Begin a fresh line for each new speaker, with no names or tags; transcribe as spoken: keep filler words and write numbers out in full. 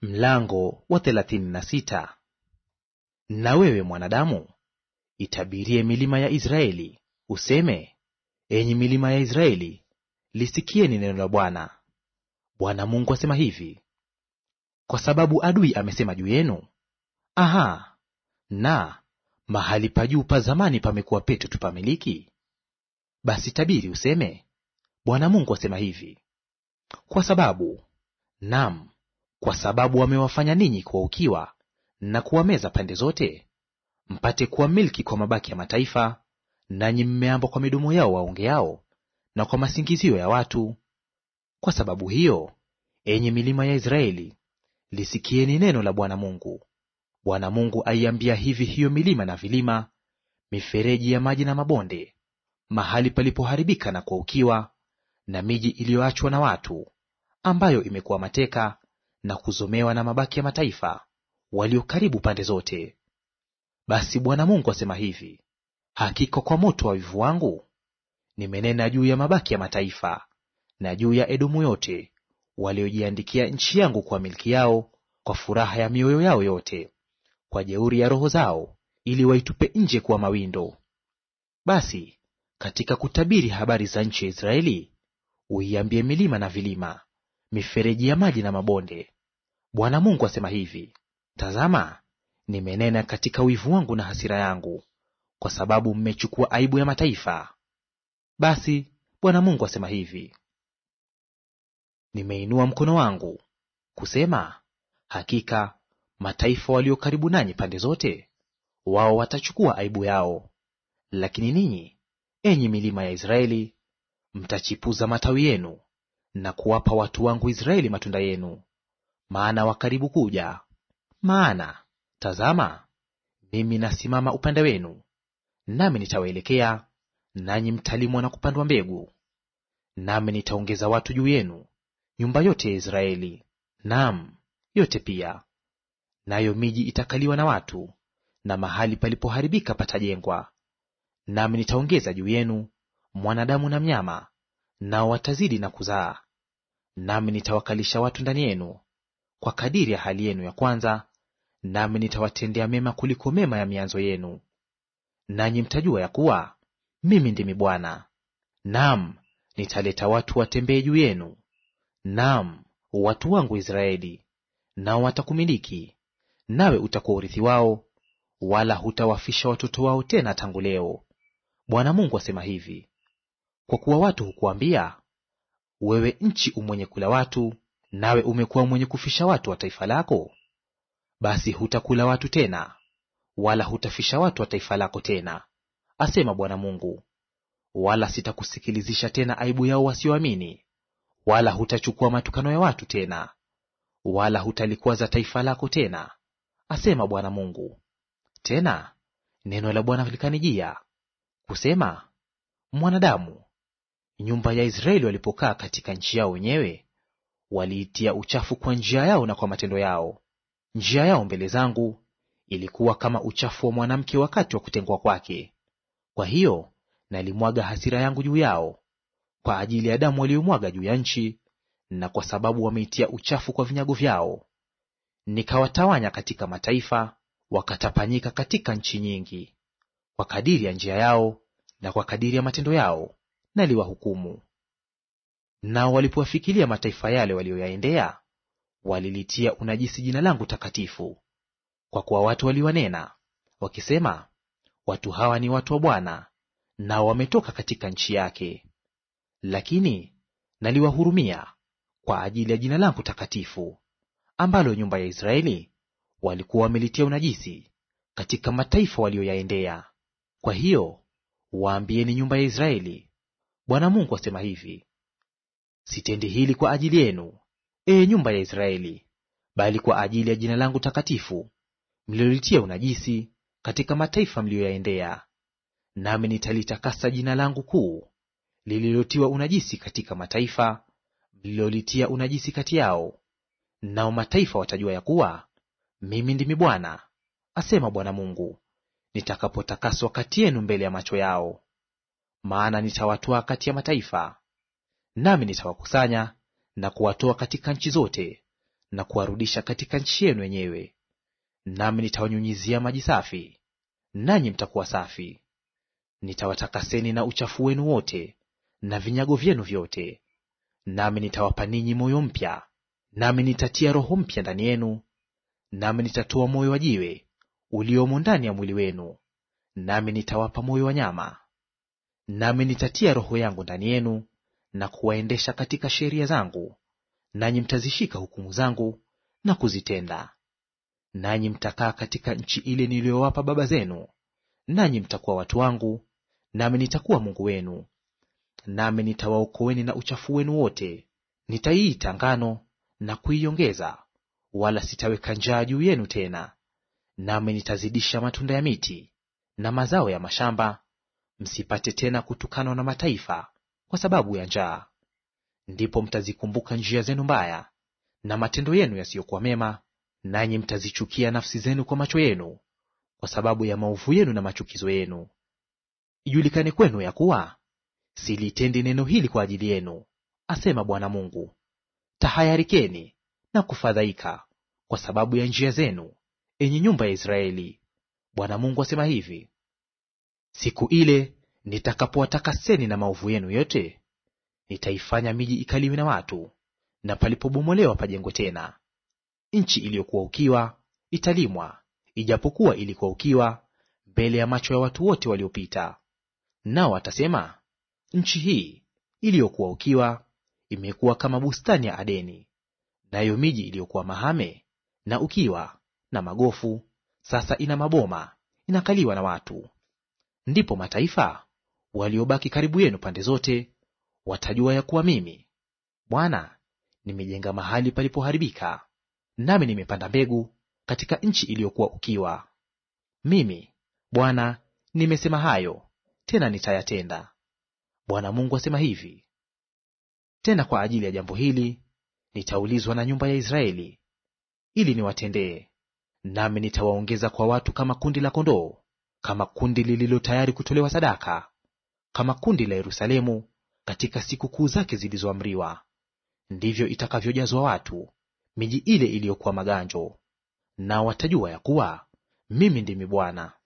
Mlango wa thelathini na sita. Na wewe mwanadamu, itabirie milima ya Israeli, useme, enyi milima ya Israeli, lisikieni neno la Bwana. Bwana Mungu asema hivi: kwa sababu adui amesema juu yenu, aha, na mahali pa juu pa zamani pamekuwa petu tupamiliki, basi tabiri useme, Bwana Mungu asema hivi: kwa sababu, naam, kwa sababu wamewafanya ninyi kuwa ukiwa na kuwameza pande zote, mpate kuwa milki kwa mabaki ya mataifa, nanyi mmeamba kwa midomo yao waongeao na kwa masingizio ya watu. Kwa sababu hiyo, enyi milima ya Israeli, lisikieni neno la Bwana Mungu. Bwana Mungu aiambia hivi hiyo milima na vilima, mifereji ya maji na mabonde, mahali palipoharibika na kwa ukiwa, na miji iliyoachwa na watu, ambayo imekuwa mateka na kuzomewa na mabaki ya mataifa walio karibu pande zote. Basi Bwana Mungu asema hivi: hakika kwa moto wa wivu wangu nimenena juu ya mabaki ya mataifa na juu ya Edomu yote, waliojiandikia nchi yangu kwa milki yao, kwa furaha ya mioyo yao yote, kwa jeuri ya roho zao, ili waitupe nje kuwa mawindo. Basi katika kutabiri habari za nchi ya Israeli, uiambie milima na vilima, mifereji ya maji na mabonde, Bwana Mungu asema hivi: tazama, nimenena katika wivu wangu na hasira yangu, kwa sababu mmechukua aibu ya mataifa. Basi Bwana Mungu asema hivi: nimeinua mkono wangu kusema, hakika mataifa walio karibu nanyi pande zote, wao watachukua aibu yao. Lakini ninyi, enyi milima ya Israeli, mtachipuza matawi yenu na kuwapa watu wangu Israeli matunda yenu, maana wakaribu kuja. Maana tazama, mimi nasimama upande wenu, nami nitawaelekea, nanyi mtalimwa na kupandwa mbegu. Nami nitaongeza watu juu yenu, nyumba yote ya Israeli, naam, yote pia. Nayo miji itakaliwa na watu, na mahali palipoharibika patajengwa. Nami nitaongeza juu yenu mwanadamu na mnyama, nao watazidi na kuzaa. Nami nitawakalisha watu ndani yenu kwa kadiri ya hali yenu ya kwanza, nami nitawatendea mema kuliko mema ya mianzo yenu. Nanyi mtajua ya kuwa mimi ndimi Bwana. Naam, nitaleta watu watembee juu yenu, naam, watu wangu Israeli, nao watakumiliki, nawe utakuwa urithi wao, wala hutawafisha watoto wao tena tangu leo. Bwana Mungu asema hivi: kwa kuwa watu hukuambia, wewe nchi umwenye kula watu, nawe umekuwa mwenye kufisha watu wa taifa lako, basi hutakula watu tena, wala hutafisha watu wa taifa lako tena, asema Bwana Mungu. Wala sitakusikilizisha tena aibu yao wasioamini, wala hutachukua matukano ya watu tena, wala hutalikwaza taifa lako tena, asema Bwana Mungu. Tena neno la Bwana likanijia kusema, mwanadamu, nyumba ya Israeli walipokaa katika nchi yao wenyewe, waliitia uchafu kwa njia yao na kwa matendo yao. Njia yao mbele zangu ilikuwa kama uchafu wa mwanamke wakati wa kutengwa kwake. Kwa hiyo nalimwaga hasira yangu juu yao, kwa ajili ya damu waliyomwaga juu ya nchi, na kwa sababu wameitia uchafu kwa vinyago vyao. Nikawatawanya katika mataifa, wakatapanyika katika nchi nyingi. Kwa kadiri ya njia yao na kwa kadiri ya matendo yao naliwahukumu. Nao walipowafikilia mataifa yale walioyaendea, walilitia unajisi jina langu takatifu. Kwa kuwa watu waliwanena wakisema, watu hawa ni watu wa Bwana, nao wametoka katika nchi yake. Lakini naliwahurumia kwa ajili ya jina langu takatifu, ambalo nyumba ya Israeli walikuwa wamelitia unajisi katika mataifa walioyaendea. Kwa hiyo waambieni nyumba ya Israeli, Bwana Mungu asema hivi: sitendi hili kwa ajili yenu, ee nyumba ya Israeli, bali kwa ajili ya jina langu takatifu mliolitia unajisi katika mataifa mliyoyaendea. Nami nitalitakasa jina langu kuu lililotiwa unajisi katika mataifa mlilolitia unajisi kati yao, nao mataifa watajua ya kuwa mimi ndimi Bwana, asema Bwana Mungu, nitakapotakaswa kati yenu mbele ya macho yao. Maana nitawatoa kati ya mataifa, nami nitawakusanya na kuwatoa katika nchi zote, na kuwarudisha katika nchi yenu wenyewe. Nami nitawanyunyizia maji safi, nanyi mtakuwa safi. Nitawatakaseni na uchafu wenu wote na vinyago vyenu vyote. Nami nitawapa ninyi moyo mpya, nami nitatia roho mpya ndani yenu. Nami nitatoa moyo wa jiwe uliomo ndani ya mwili wenu, nami nitawapa moyo wa nyama. Nami nitatia roho yangu ndani yenu na kuwaendesha katika sheria zangu, nanyi mtazishika hukumu zangu na kuzitenda. Nanyi mtakaa katika nchi ile niliyowapa baba zenu, nanyi mtakuwa watu wangu, nami nitakuwa Mungu wenu. Nami nitawaokoeni na uchafu wenu wote, nitaiita ngano na kuiongeza, wala sitaweka njaa juu yenu tena. Nami nitazidisha matunda ya miti na mazao ya mashamba, msipate tena kutukanwa na mataifa kwa sababu ya njaa. Ndipo mtazikumbuka njia zenu mbaya na matendo yenu yasiyokuwa mema, nanyi mtazichukia nafsi zenu kwa macho yenu, kwa sababu ya maovu yenu na machukizo yenu. Ijulikane kwenu ya kuwa silitendi neno hili kwa ajili yenu, asema Bwana Mungu. Tahayarikeni na kufadhaika kwa sababu ya njia zenu, enyi nyumba ya Israeli. Bwana Mungu asema hivi: siku ile nitakapowatakaseni na maovu yenu yote, nitaifanya miji ikaliwe na watu, na palipobomolewa pajengwe tena. Nchi iliyokuwa ukiwa italimwa, ijapokuwa ilikuwa ukiwa mbele ya macho ya watu wote waliopita. Nao watasema, nchi hii iliyokuwa ukiwa imekuwa kama bustani ya Adeni. Nayo miji iliyokuwa mahame na ukiwa na magofu sasa ina maboma, inakaliwa na watu. Ndipo mataifa waliobaki karibu yenu pande zote watajua ya kuwa mimi Bwana nimejenga mahali palipoharibika, nami nimepanda mbegu katika nchi iliyokuwa ukiwa. Mimi Bwana nimesema hayo, tena nitayatenda. Bwana Mungu asema hivi: tena kwa ajili ya jambo hili nitaulizwa na nyumba ya Israeli, ili niwatendee. Nami nitawaongeza kwa watu kama kundi la kondoo, kama kundi lililo tayari kutolewa sadaka, kama kundi la Yerusalemu katika siku kuu zake zilizoamriwa. Ndivyo itakavyojazwa watu miji ile iliyokuwa maganjo. Nao watajua ya kuwa mimi ndimi Bwana.